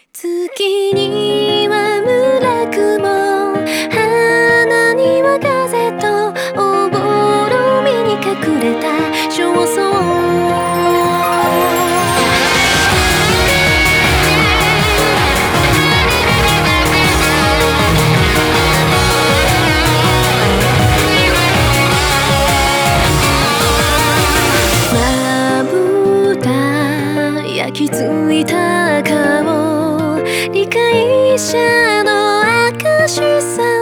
月には村雲、花には風とおぼろみに隠れた焦燥。まぶた焼き付いた顔、理解者の証さ